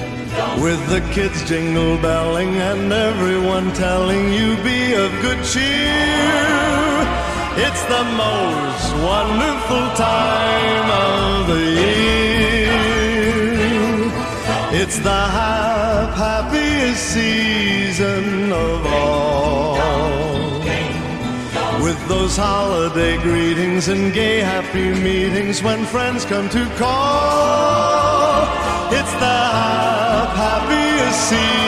with the kids jingle belling and everyone telling you be of good cheer. It's the most wonderful time of the year. It's the happiest season of all, with those holiday greetings and gay happy meetings when friends come to call. It's the happiest season